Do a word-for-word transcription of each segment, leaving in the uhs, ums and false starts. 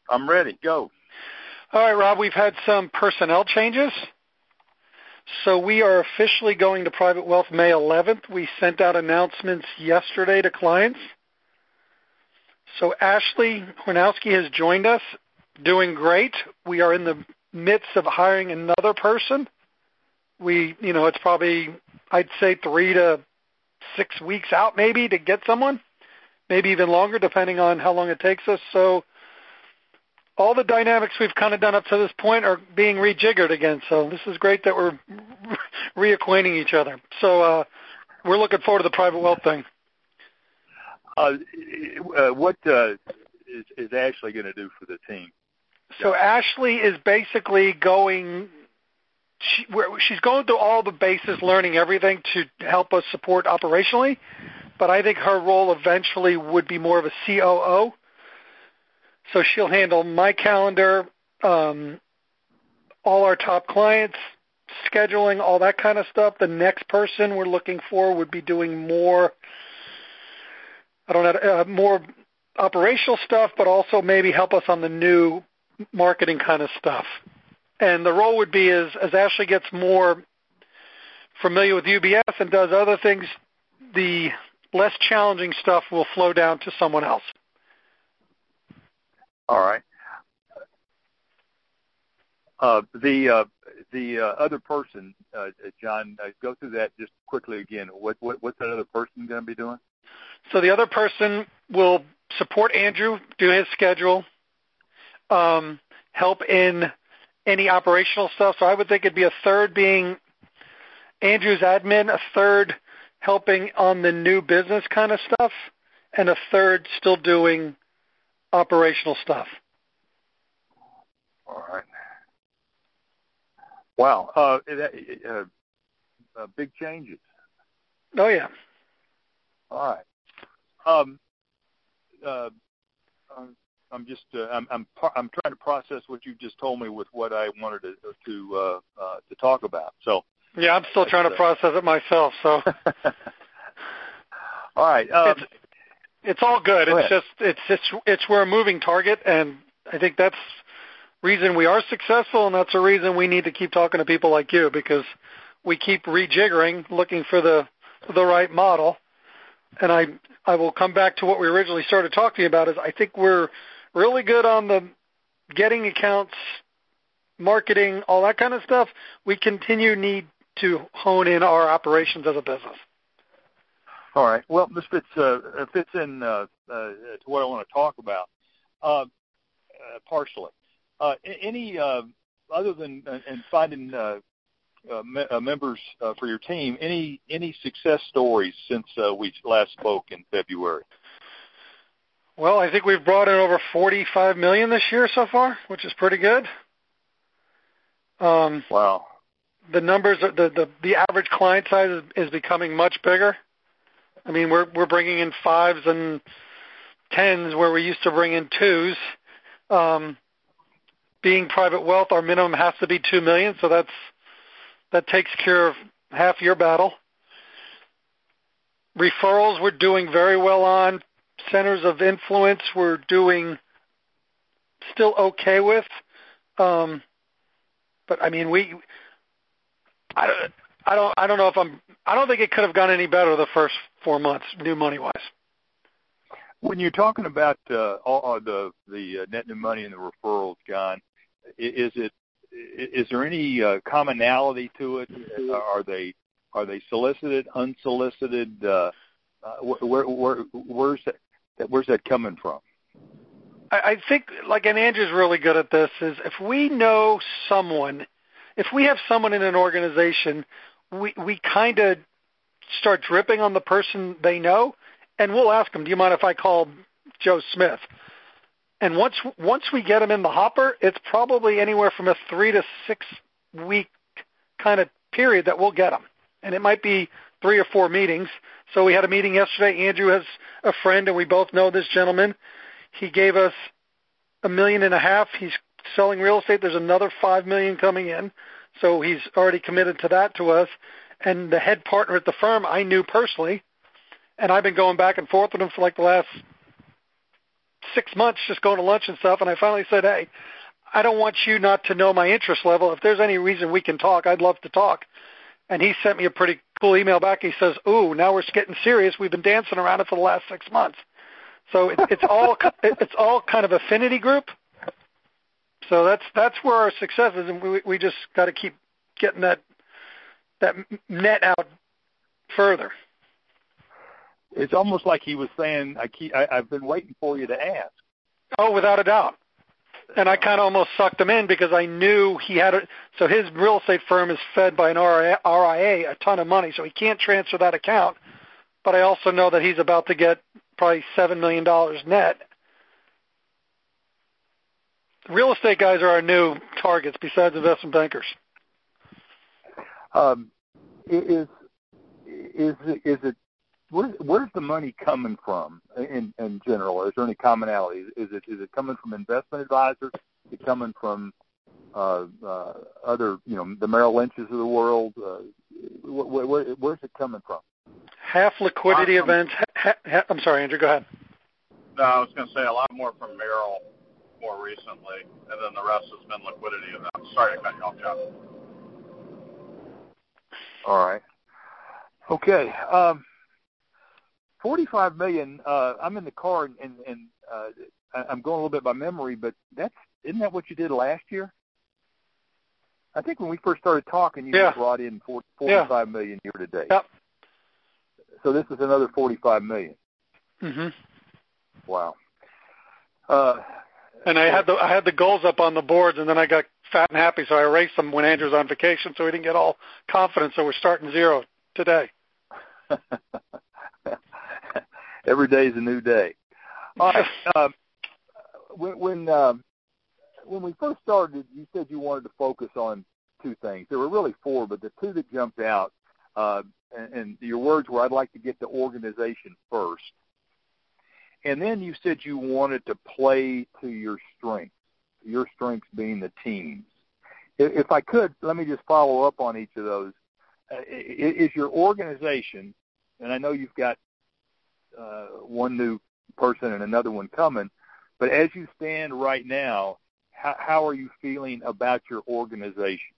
I'm ready. Go. All right, Rob, we've had some personnel changes. So we are officially going to Private Wealth May eleventh. We sent out announcements yesterday to clients. So Ashley Hornowski has joined us, doing great. We are in the midst of hiring another person. We, you know, it's probably, I'd say three to six weeks out maybe to get someone, maybe even longer depending on how long it takes us. So all the dynamics we've kind of done up to this point are being rejiggered again. So this is great that we're reacquainting each other. So uh, we're looking forward to the private wealth thing. Uh, uh, what uh, is, is Ashley going to do for the team? So Ashley is basically going, she, she's going through all the bases, learning everything to help us support operationally. But I think her role eventually would be more of a C O O. So she'll handle my calendar, um, all our top clients, scheduling, all that kind of stuff. The next person we're looking for would be doing more, I don't know, uh, more operational stuff, but also maybe help us on the new marketing kind of stuff. And the role would be as, as Ashley gets more familiar with U B S and does other things, the less challenging stuff will flow down to someone else. All right. Uh, the uh, the uh, other person, uh, John, uh, go through that just quickly again. What, what what's that other person going to be doing? So the other person will support Andrew, do his schedule, um, help in any operational stuff. So I would think it'd be a third being Andrew's admin, a third helping on the new business kind of stuff, and a third still doing operational stuff. All right. Wow. Uh, that, uh, uh, big changes. Oh, yeah. All right. Um, uh, I'm just uh, I'm I'm I'm trying to process what you just told me with what I wanted to to uh, uh, to talk about. So yeah, I'm still trying to uh, process it myself. So all right. Um, it's, It's all good. Go it's ahead. just it's it's it's we're a moving target, and I think that's reason we are successful, and that's a reason we need to keep talking to people like you, because we keep rejiggering, looking for the the right model. And I I will come back to what we originally started talking about. Is I think we're really good on the getting accounts, marketing, all that kind of stuff. We continue need to hone in our operations as a business. All right. Well, this fits uh, fits in uh, uh, to what I want to talk about, uh, uh, partially. Uh, any uh, other than uh, and finding uh, uh, me- uh, members uh, for your team, any any success stories since uh, we last spoke in February? Well, I think we've brought in over forty-five million dollars this year so far, which is pretty good. Um, wow. The numbers, the, the the average client size is, is becoming much bigger. I mean, we're we're bringing in fives and tens where we used to bring in twos. Um, being private wealth, our minimum has to be two million, so that's that takes care of half your battle. Referrals, we're doing very well on. Centers of influence, we're doing still okay with. Um, but I mean, we, I don't, I don't, I don't know if I'm. I don't think it could have gone any better the first four months, new money wise. When you're talking about uh, all the the net new money and the referrals, John, is it is there any uh, commonality to it? Are they are they solicited, unsolicited? Uh, uh, where, where where's that where's that coming from? I, I think, like, and Andrew's really good at this. Is if we know someone, if we have someone in an organization, we we kind of start dripping on the person they know, and we'll ask them, do you mind if I call Joe Smith? And once once we get them in the hopper, it's probably anywhere from a three to six week kind of period that we'll get them. And it might be three or four meetings. So we had a meeting yesterday. Andrew has a friend, and we both know this gentleman. He gave us a million and a half. He's selling real estate. There's another five million coming in. So he's already committed to that to us. And the head partner at the firm I knew personally, and I've been going back and forth with him for like the last six months just going to lunch and stuff, and I finally said, hey, I don't want you not to know my interest level. If there's any reason we can talk, I'd love to talk. And he sent me a pretty cool email back. He says, ooh, now we're getting serious. We've been dancing around it for the last six months. So it, it's all it's all kind of affinity group. So that's that's where our success is, and we we just got to keep getting that that net out further. It's almost like he was saying, I keep, I, I've been waiting for you to ask. Oh, without a doubt. And I kind of almost sucked him in because I knew he had a, so his real estate firm is fed by an R I A a ton of money, so he can't transfer that account. But I also know that he's about to get probably seven million dollars net. Real estate guys are our new targets besides investment bankers. Um, is, is, is it, Where, where's the money coming from in, in general? Is there any commonality? Is it is it coming from investment advisors? Is it coming from uh, uh, other, you know, the Merrill Lynch's of the world? Uh, where, where, where's it coming from? Half liquidity Um, events. Ha, ha, I'm sorry, Andrew, go ahead. No, I was going to say a lot more from Merrill more recently, and then the rest has been liquidity events. Sorry to cut you off, Jeff. All right. Okay. Um, Forty-five million. Uh, I'm in the car, and, and, and uh, I'm going a little bit by memory, but that's isn't that what you did last year? I think when we first started talking, you yeah. brought in forty, forty-five yeah. million year to date. Yep. So this is another forty-five million. Mhm. Wow. Uh, and I had the I had the goals up on the boards, and then I got fat and happy, so I erased them when Andrew's on vacation, so he didn't get all confident. So we're starting zero today. Every day is a new day. All right. Um, when when, um, when we first started, you said you wanted to focus on two things. There were really four, but the two that jumped out, uh, and, and your words were, I'd like to get the organization first. And then you said you wanted to play to your strengths, your strengths being the teams. If, if I could, let me just follow up on each of those. Uh, is your organization, and I know you've got uh, one new person and another one coming, but as you stand right now, how, how are you feeling about your organization?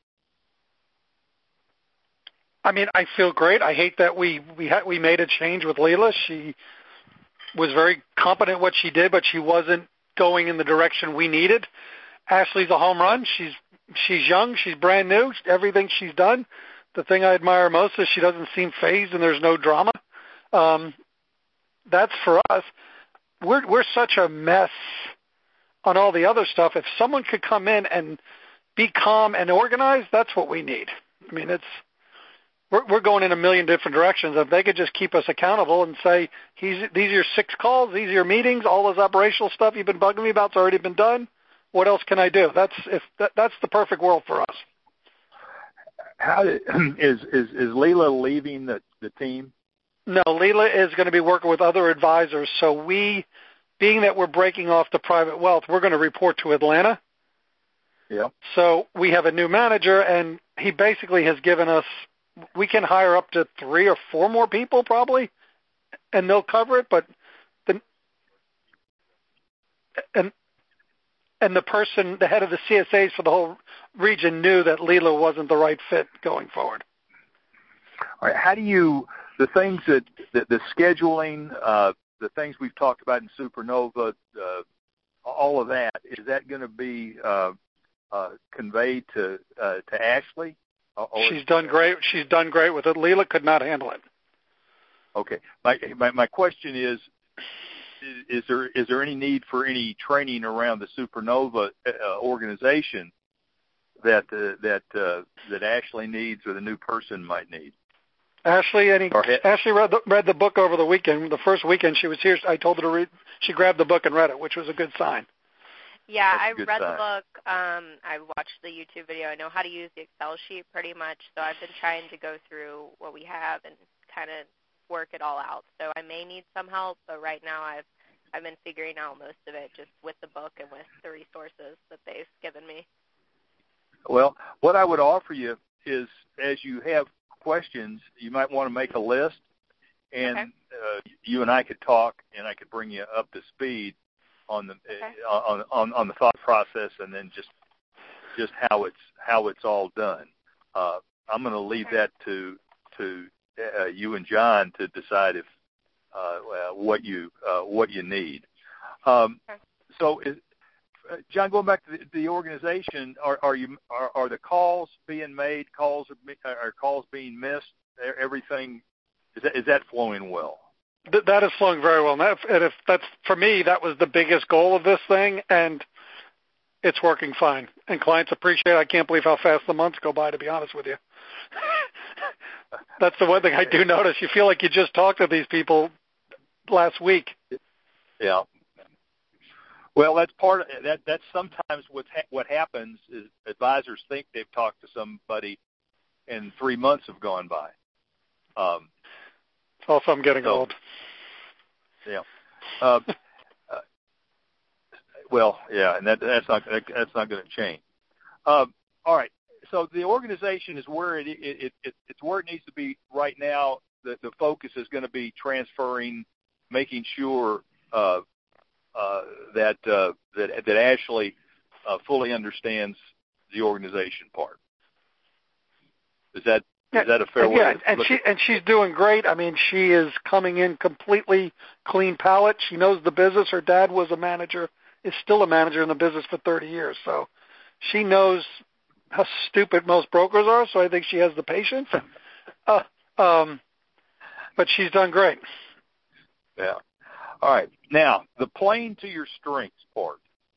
I mean, I feel great. I hate that we we had we made a change with Leila. She was very competent at what she did, but she wasn't going in the direction we needed. Ashley's a home run. She's she's young. She's brand new. Everything she's done. The thing I admire most is she doesn't seem fazed and there's no drama. Um, that's for us. We're we're such a mess on all the other stuff. If someone could come in and be calm and organized, that's what we need. I mean, it's we're we're going in a million different directions. If they could just keep us accountable and say, He's, these are your six calls, these are your meetings, all this operational stuff you've been bugging me about's already been done. What else can I do? That's if that, that's the perfect world for us. How did, is is is Leila leaving the the team? No, Leila is going to be working with other advisors. So we, being that we're breaking off the private wealth, we're going to report to Atlanta. Yeah. So we have a new manager, and he basically has given us, we can hire up to three or four more people probably, and they'll cover it. But the and and the person, the head of the C S As for the whole region, knew that Leila wasn't the right fit going forward. All right. How do you the things that the, the scheduling, uh, the things we've talked about in Supernova, uh, all of that, is that going to be uh, uh, conveyed to uh, to Ashley? Or She's done great. She's done great with it. Leila could not handle it. Okay. My my, my question is, is, is there is there any need for any training around the Supernova uh, organization that uh, that uh, that Ashley needs or the new person might need? Ashley, any, Ashley read the, read the book over the weekend. The first weekend she was here, I told her to read. She grabbed the book and read it, which was a good sign. Yeah, I read sign. the book. Um, I watched the YouTube video. I know how to use the Excel sheet pretty much, so I've been trying to go through what we have and kind of work it all out. So I may need some help, but right now I've I've been figuring out most of it just with the book and with the resources that they've given me. Well, what I would offer you is, as you have questions, you might want to make a list, and okay. uh, you and I could talk, and I could bring you up to speed on the Okay. on, on on the thought process, and then just just how it's how it's all done. Uh, I'm going to leave Okay. that to to uh, you and John to decide if uh, well, what you uh, what you need. Um, Okay. So, is, uh, John, going back to the, the organization, are, are you are, are the calls being made? Calls are, are calls being missed? Everything is that, is that flowing well? Th- that is flowing very well. And, that, and if that's for me, that was the biggest goal of this thing, and it's working fine. And clients appreciate it. I can't believe how fast the months go by, to be honest with you. That's the one thing I do notice. You feel like you just talked to these people last week. Yeah. Well, that's part of that. That's sometimes what ha- what happens is advisors think they've talked to somebody, and three months have gone by. Um, also, I'm getting so, old. Yeah. Uh, uh, well, yeah, and that, that's not that, that's not going to change. Um, all right. So the organization is where it, it, it it's where it needs to be right now. The the focus is going to be transferring, making sure uh, uh, that uh, that that Ashley uh, fully understands the organization part. Is that Yeah, is that a fair and way? yeah, to and look she at and she's doing great. I mean, she is coming in completely clean palette. She knows the business. Her dad was a manager, is still a manager in the business for thirty years. So she knows how stupid most brokers are. So I think she has the patience. Uh, um, but she's done great. Yeah. All right. Now, the playing to your strengths part.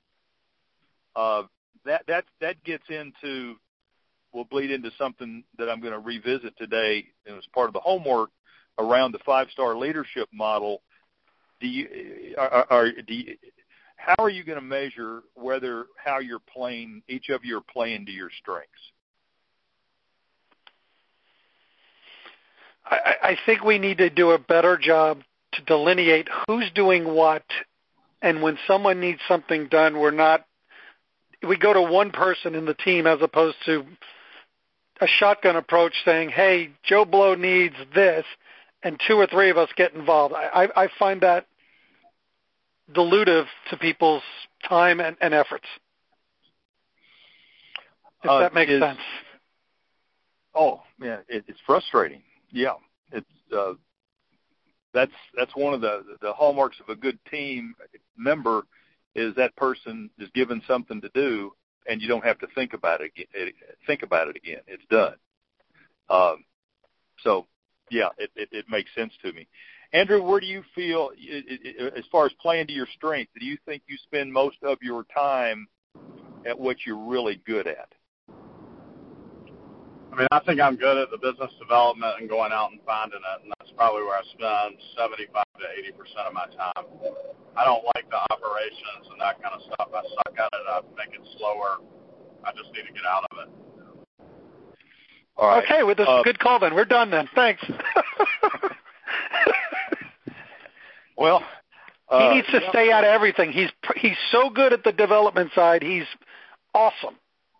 Uh, that that that gets into will bleed into something that I'm going to revisit today, and as part of the homework around the five-star leadership model. Do you are, are do you, how are you going to measure whether how you're playing, each of you are playing to your strengths? I, I think we need to do a better job to delineate who's doing what, and when someone needs something done, we're not. We go to one person in the team as opposed to a shotgun approach saying, hey, Joe Blow needs this, and two or three of us get involved. I, I, I find that dilutive to people's time and, and efforts, if uh, that makes is, sense. Oh, yeah, it, it's frustrating. Yeah, it's uh, that's that's one of the the hallmarks of a good team member is that person is given something to do, and you don't have to think about it again. Think about it again. It's done. Um, so, yeah, it, it, it makes sense to me. Andrew, where do you feel, as far as playing to your strength, do you think you spend most of your time at what you're really good at? I mean, I think I'm good at the business development and going out and finding it, and that's probably where I spend seventy-five to eighty percent of my time. I don't like the operations and that kind of stuff. I suck at it. I make it slower. I just need to get out of it. All right. Okay, with this uh, good call then. We're done then. Thanks. well, uh, he needs to yeah. stay out of everything. He's he's so good at the development side. He's awesome.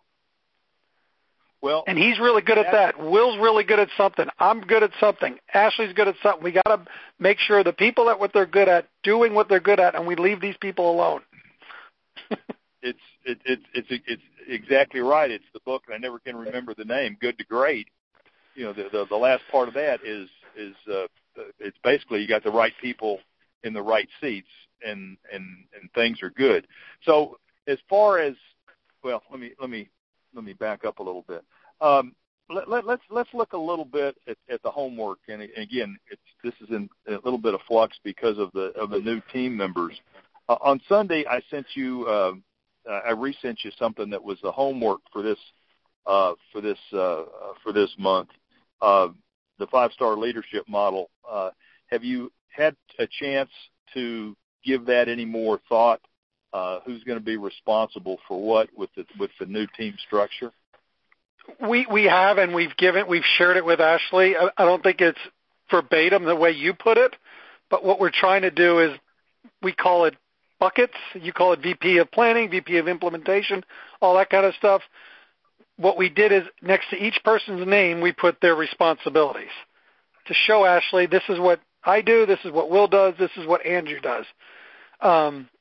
Well, and he's really good at that. Will's really good at something. I'm good at something. Ashley's good at something. We got to make sure the people at what they're good at doing what they're good at, and we leave these people alone. it's it, it, it's it's exactly right. It's the book, and I never can remember the name. Good to Great. You know, the the, the last part of that is is uh, it's basically you got the right people in the right seats, and and and things are good. So as far as well, let me let me let me back up a little bit. Um, let, let, let's let's look a little bit at, at the homework, and again, it's, this is in a little bit of flux because of the of the new team members. Uh, on Sunday, I sent you, uh, I resent you something that was the homework for this uh, for this uh, for this month, uh, the five-star leadership model. Uh, have you had a chance to give that any more thought? Uh, who's going to be responsible for what with the with the new team structure? We we have, and we've given, we've shared it with Ashley. I, I don't think it's verbatim the way you put it, but what we're trying to do is we call it buckets. You call it V P of planning, V P of implementation, all that kind of stuff. What we did is next to each person's name, we put their responsibilities to show Ashley, this is what I do, this is what Will does, this is what Andrew does. Um,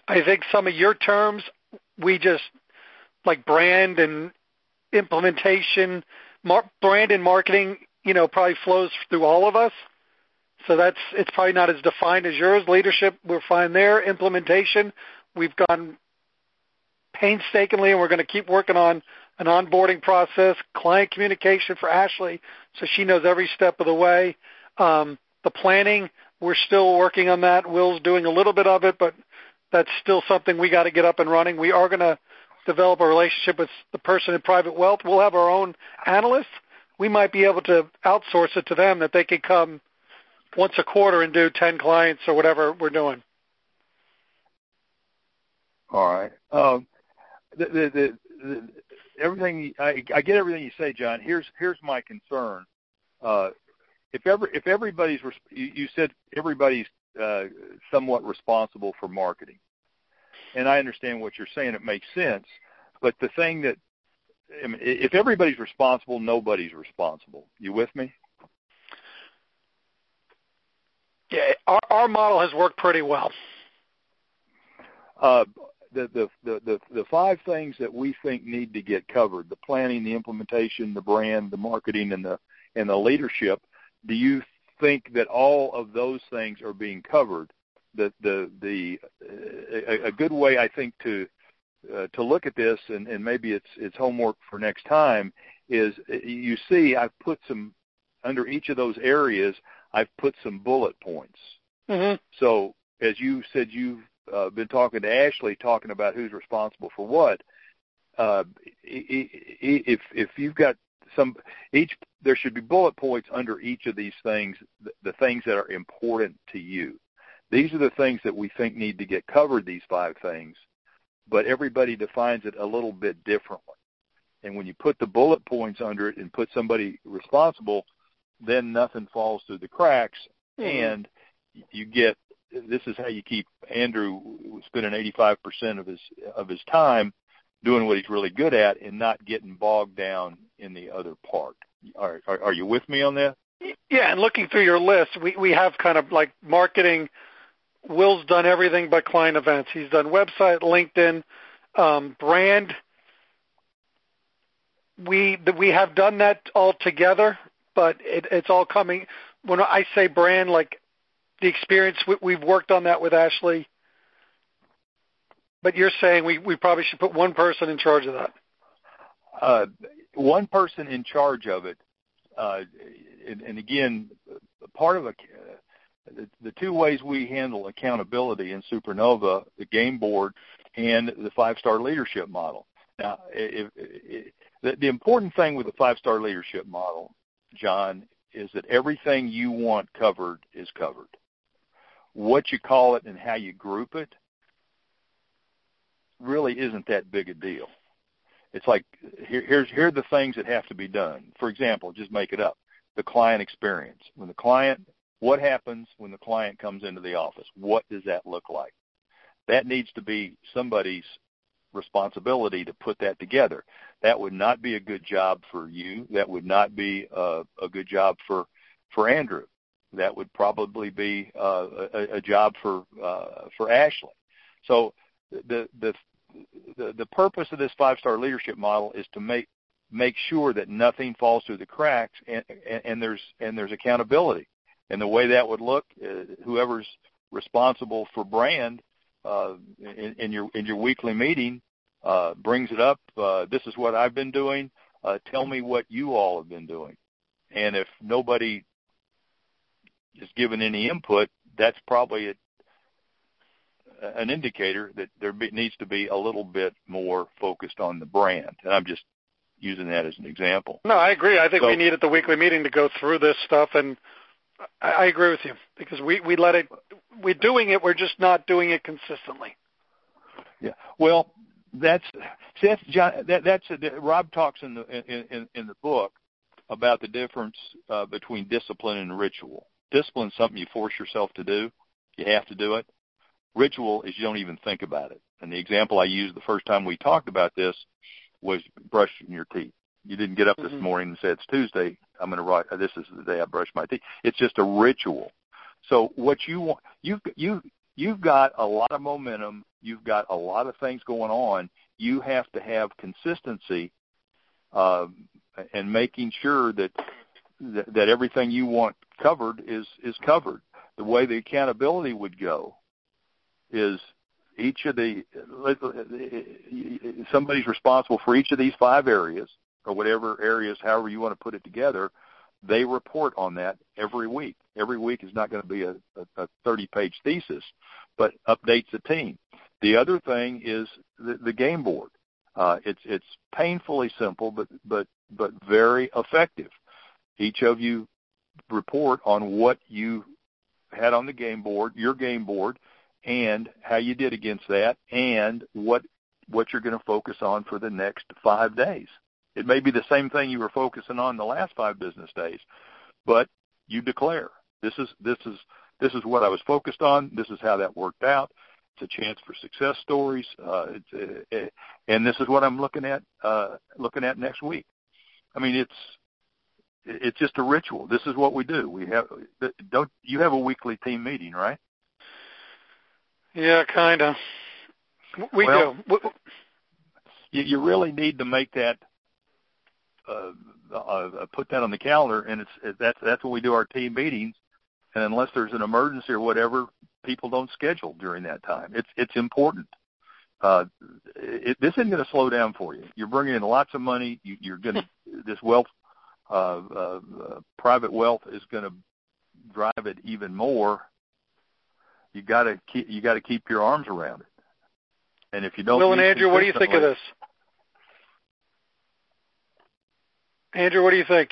I think some of your terms, we just, like brand and implementation, mar- brand and marketing, you know, probably flows through all of us. So that's, it's probably not as defined as yours. Leadership, we're fine there. Implementation, we've gone painstakingly, and we're going to keep working on an onboarding process, client communication for Ashley, so she knows every step of the way. Um, the planning, we're still working on that. Will's doing a little bit of it, but that's still something we got to get up and running. We are going to develop a relationship with the person in private wealth. We'll have our own analysts. We might be able to outsource it to them, that they could come once a quarter and do ten clients or whatever we're doing. All right. Um, the, the, the, the, everything I, I get everything you say, John. Here's here's my concern. Uh, if ever if everybody's you, you said everybody's uh, somewhat responsible for marketing, and I understand what you're saying. It makes sense. But the thing that I mean, if everybody's responsible, nobody's responsible. You with me? Yeah, our, our model has worked pretty well. Uh, the, the, the, the, the five things that we think need to get covered, the planning, the implementation, the brand, the marketing, and the and the leadership, do you think that all of those things are being covered? The, the, the, a, a good way, I think, to uh, to look at this, and, and maybe it's, it's homework for next time, is you see I've put some, under each of those areas, I've put some bullet points. Mm-hmm. So as you said, you've uh, been talking to Ashley, talking about who's responsible for what. Uh, if if you've got some, each there should be bullet points under each of these things, the, the things that are important to you. These are the things that we think need to get covered. These five things, but everybody defines it a little bit differently. And when you put the bullet points under it and put somebody responsible, then nothing falls through the cracks, mm-hmm. and you get, this is how you keep Andrew spending eighty-five percent of his of his time doing what he's really good at and not getting bogged down in the other part. Are, are, are you with me on that? Yeah, and looking through your list, we, we have kind of like marketing. Will's done everything but client events. He's done website, LinkedIn, um, brand. We we have done that all together. But it, it's all coming. When I say brand, like the experience, we, we've worked on that with Ashley. But you're saying we, we probably should put one person in charge of that. Uh, one person in charge of it. Uh, and, and again, part of a, uh, the, the two ways we handle accountability in Supernova, the game board and the five-star leadership model. Now, if, if, the, the important thing with the five-star leadership model, John, is that everything you want covered is covered. What you call it and how you group it really isn't that big a deal. It's like, here, here's here are the things that have to be done. For example, just make it up. The client experience. When the client, what happens when the client comes into the office? What does that look like? That needs to be somebody's responsibility to put that together. That would not be a good job for you. That would not be a, a good job for, for Andrew. That would probably be uh, a, a job for uh, for Ashley. So the, the the the purpose of this five-star leadership model is to make make sure that nothing falls through the cracks, and, and, and there's and there's accountability. And the way that would look, uh, whoever's responsible for brand uh, in, in your in your weekly meeting uh, brings it up. Uh, this is what I've been doing. Uh, tell me what you all have been doing. And if nobody is given any input, that's probably a, an indicator that there be, needs to be a little bit more focused on the brand. And I'm just using that as an example. No, I agree. I think so, we needed the weekly meeting to go through this stuff, and I, I agree with you because we, we let it, we're doing it, we're just not doing it consistently. Yeah. Well, that's, see, that's John, that, that's a, Rob talks in the in, in the book about the difference uh, between discipline and ritual. Discipline is something you force yourself to do. You have to do it. Ritual is you don't even think about it. And the example I used the first time we talked about this was brushing your teeth. You didn't get up this mm-hmm. morning and say, it's Tuesday, I'm going to write, this is the day I brush my teeth. It's just a ritual. So what you want, you've, you, you've got a lot of momentum. you've got a lot of things going on. You have to have consistency uh, and making sure that, that that everything you want covered is, is covered. The way the accountability would go is each of the somebody's responsible for each of these five areas or whatever areas, however you want to put it together. They report on that every week. Every week is not going to be a, a thirty-page thesis, but updates the team. The other thing is the, the game board. Uh, it's it's painfully simple, but but but very effective. Each of you report on what you had on the game board, your game board, and how you did against that, and what what you're going to focus on for the next five days. It may be the same thing you were focusing on the last five business days, but you declare this is this is this is what I was focused on. This is how that worked out. It's a chance for success stories, uh, it's, uh, and this is what I'm looking at uh, looking at next week. I mean, it's it's just a ritual. This is what we do. We have don't you have a weekly team meeting, right? Yeah, kind of. We well, do. You, you really need to make that. Uh, uh, put that on the calendar, and it's it, that's that's when we do our team meetings. And unless there's an emergency or whatever, people don't schedule during that time. It's it's important. Uh, it, this isn't going to slow down for you. You're bringing in lots of money. You, you're going to this wealth, uh, uh, uh, private wealth is going to drive it even more. You got to keep you got to keep your arms around it. And if you don't, Will and Andrew, what do you think of this? Andrew, what do you think?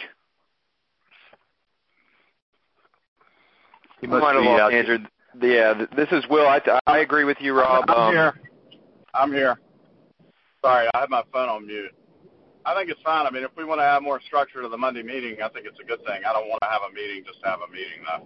You might have lost Andrew. Yeah, this is Will. I, I agree with you, Rob. I'm um, here. I'm here. Sorry, I had my phone on mute. I think it's fine. I mean, if we want to add more structure to the Monday meeting, I think it's a good thing. I don't want to have a meeting just to have a meeting, though.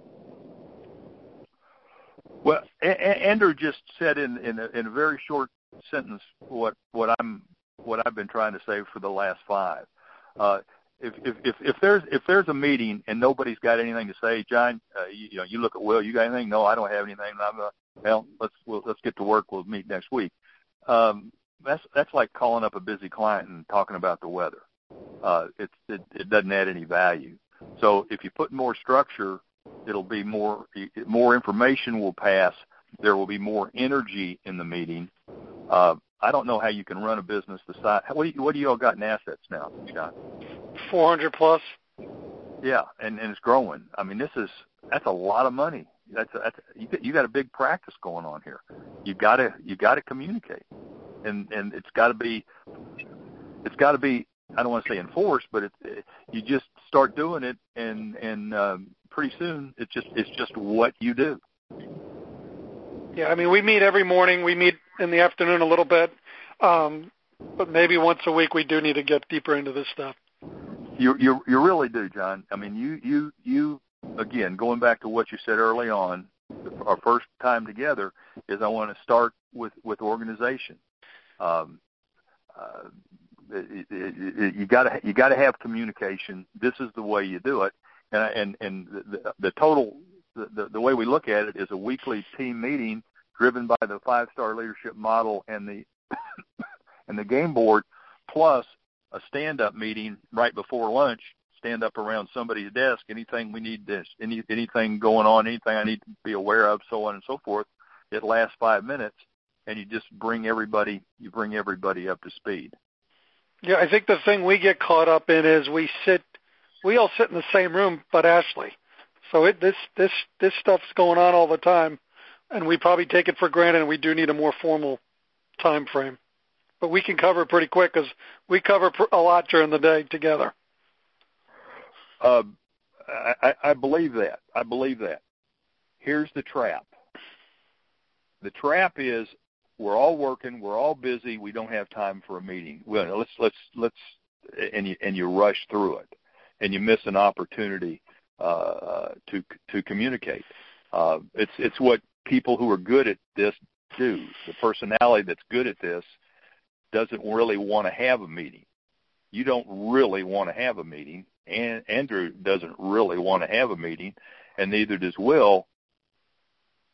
Well, a- a- Andrew just said in in a, in a very short sentence what what I'm what I've been trying to say for the last five. Uh, if, if if if there's if there's a meeting and nobody's got anything to say, John, uh, you, you know, you look at Will. You got anything? No, I don't have anything. I'm uh, well, let's we'll, let's get to work. We'll meet next week. Um, that's that's like calling up a busy client and talking about the weather. Uh, it's it, it doesn't add any value. So if you put more structure, it'll be more more information will pass. There will be more energy in the meeting. Uh, I don't know how you can run a business the size. What do you, what do you all got in assets now, John? four hundred plus. Yeah, and, and it's growing. I mean, this is that's a lot of money. That's, a, that's a, you, you got a big practice going on here. You got to you got to communicate, and and it's got to be it's got to be. I don't want to say enforced, but it, it, you just start doing it, and and um, pretty soon it's just it's just what you do. Yeah, I mean, we meet every morning. We meet in the afternoon a little bit, um, but maybe once a week we do need to get deeper into this stuff. You you you really do, John. I mean, you you you again going back to what you said early on. Our first time together is I want to start with with organization. Um, uh, it, it, it, you got to you got to have communication. This is the way you do it, and and and the, the total the, the way we look at it is a weekly team meeting driven by the five star leadership model and the and the game board, plus a stand-up meeting right before lunch, stand up around somebody's desk, anything we need this, any, anything going on, anything I need to be aware of, so on and so forth. It lasts five minutes, and you just bring everybody, you bring everybody up to speed. Yeah, I think the thing we get caught up in is we sit, we all sit in the same room, but Ashley. So it, this, this, this stuff's going on all the time, and we probably take it for granted, and we do need a more formal time frame. But we can cover it pretty quick because we cover a lot during the day together. Uh, I, I believe that. I believe that. Here's the trap. The trap is we're all working, we're all busy, we don't have time for a meeting. Well, let's let's let's and you and you rush through it, and you miss an opportunity uh, to to communicate. Uh, it's it's what people who are good at this do. The personality that's good at this doesn't really want to have a meeting. You don't really want to have a meeting, and Andrew doesn't really want to have a meeting, and neither does Will.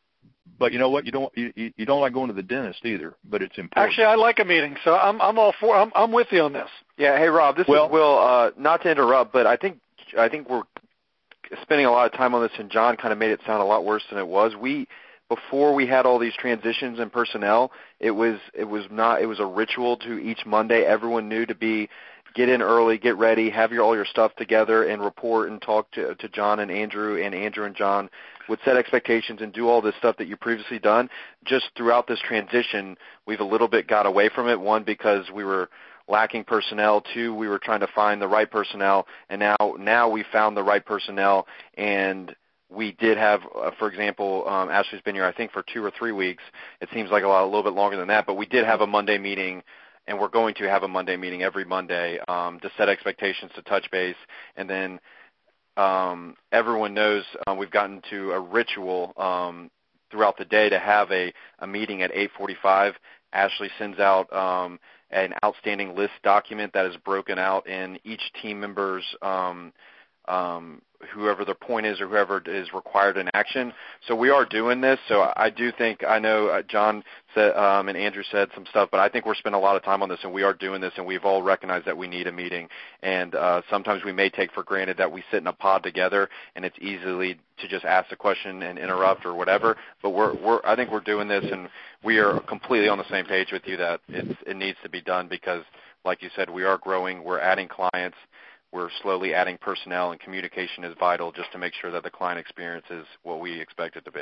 but you know what? You don't you, you don't like going to the dentist either, but it's important. Actually, I like a meeting, so I'm I'm all for. I'm I'm with you on this. Yeah. Hey, Rob. This well, is Will. Uh, not to interrupt, but I think I think we're spending a lot of time on this, and John kind of made it sound a lot worse than it was. We before we had all these transitions in personnel, it was it was not it was a ritual to each Monday. Everyone knew to be get in early, get ready, have your all your stuff together, and report and talk to to John and Andrew, and Andrew and John would set expectations and do all this stuff that you've previously done. Just throughout this transition, we've a little bit got away from it. One, because we were lacking personnel. Two, we were trying to find the right personnel, and now now we found the right personnel. And we did have, uh, for example, um, Ashley's been here, I think, for two or three weeks. It seems like a, lot, a little bit longer than that, but we did have a Monday meeting, and we're going to have a Monday meeting every Monday um, to set expectations, to touch base, and then um, everyone knows uh, we've gotten to a ritual um, throughout the day to have a, a meeting at eight forty-five. Ashley sends out um, an outstanding list document that is broken out in each team member's um, um, whoever their point is or whoever is required in action. So we are doing this. So I do think, I know uh, John said, um, and Andrew said some stuff, but I think we're spending a lot of time on this, and we are doing this, and we've all recognized that we need a meeting. And uh, sometimes we may take for granted that we sit in a pod together, and it's easily to just ask a question and interrupt or whatever. But we're, we're I think we're doing this, and we are completely on the same page with you that it's, it needs to be done because, like you said, we are growing, we're adding clients, we're slowly adding personnel, and communication is vital just to make sure that the client experience is what we expect it to be.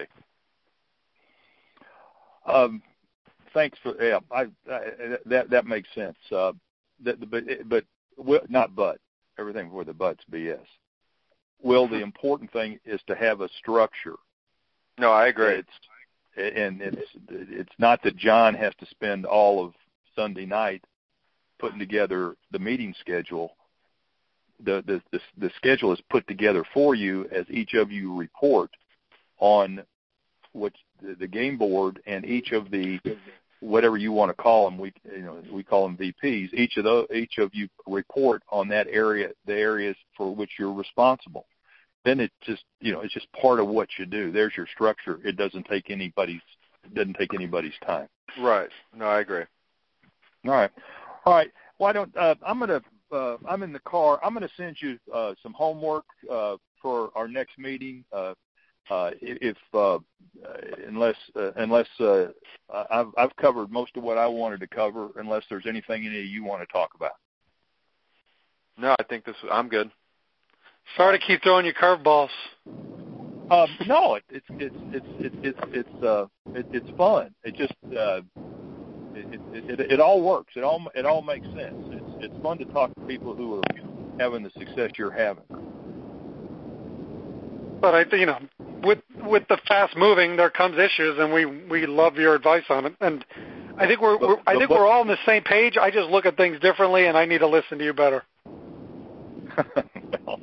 Um, thanks for yeah, I, I, that that makes sense. Uh, that, but but not but everything before the but's B S. Well, the important thing is to have a structure. No, I agree. It's, and it's it's not that John has to spend all of Sunday night putting together the meeting schedule. The, the the the schedule is put together for you as each of you report on what the, the game board, and each of the whatever you want to call them, we you know we call them V Ps. Each of those each of you report on that area, the areas for which you're responsible. Then it just you know it's just part of what you do. There's your structure. It doesn't take anybody's it doesn't take anybody's time. Right. No, I agree. All right. All right. Why don't uh, I'm gonna. Uh, I'm in the car. I'm going to send you uh, some homework uh, for our next meeting. Uh, uh, if uh, unless uh, unless uh, I've, I've covered most of what I wanted to cover, unless there's anything any of you want to talk about. No, I think this. I'm good. Sorry to keep throwing you curveballs. Um, no, it, it's it's it's it's it's it's uh, it, it's fun. It just uh, it, it, it it all works. It all it all makes sense. It's it's fun to talk to people who are having the success you're having. But I, you know, with with the fast moving, there comes issues, and we we love your advice on it. And I think we're, we're I think we're all on the same page. I just look at things differently, and I need to listen to you better. Well,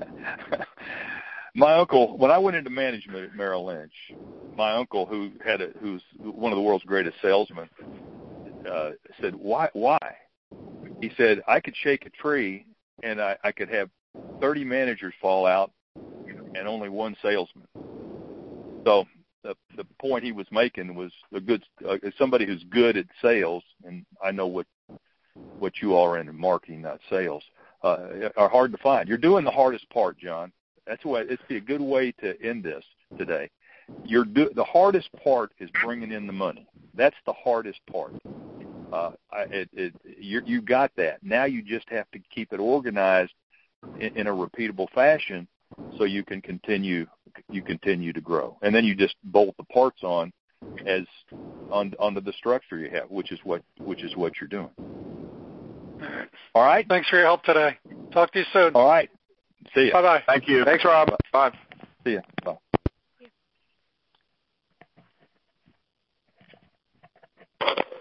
my uncle, when I went into management at Merrill Lynch, my uncle, who had a, who's one of the world's greatest salesmen, uh, said, "Why? Why?" He said, "I could shake a tree, and I, I could have thirty managers fall out, and only one salesman." So the the point he was making was a good uh, somebody who's good at sales, and I know what what you all are in marketing, not sales, uh, are hard to find. You're doing the hardest part, John. That's why it's be a good way to end this today. You're do, the hardest part is bringing in the money. That's the hardest part. Uh, I, it, it, you, you got that. Now you just have to keep it organized in, in a repeatable fashion, so you can continue you continue to grow. And then you just bolt the parts on as on onto the structure you have, which is what which is what you're doing. All right. All right. Thanks for your help today. Talk to you soon. All right. See you. Bye bye. Thank you. Thanks, Rob. Bye. See you. Bye.